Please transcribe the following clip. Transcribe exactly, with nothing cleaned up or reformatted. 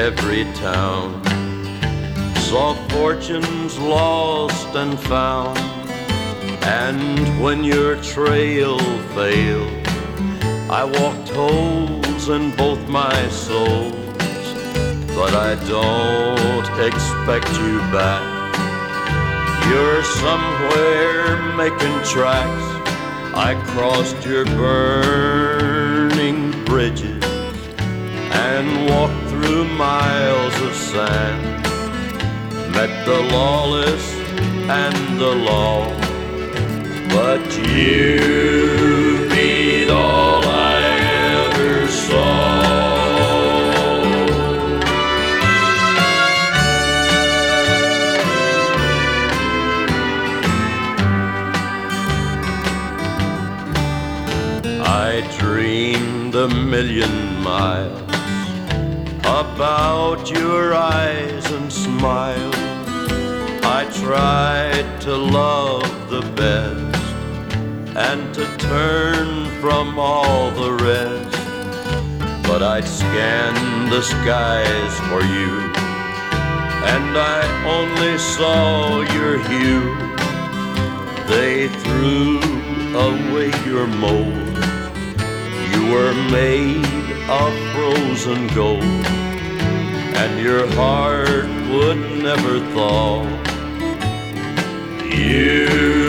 every town, saw fortunes lost and found. And when your trail failed, I walked holes in both my souls. But I don't expect you back. You're somewhere making tracks. I crossed your burning bridges and walked through miles of sand, met the lawless and the law, but you beat all I ever saw. I dreamed a million miles about your eyes and smile. I tried to love the best and to turn from all the rest, but I'd scan the skies for you, and I only saw your hue. They threw away your mold. You were made of frozen gold, and your heart would never thaw. You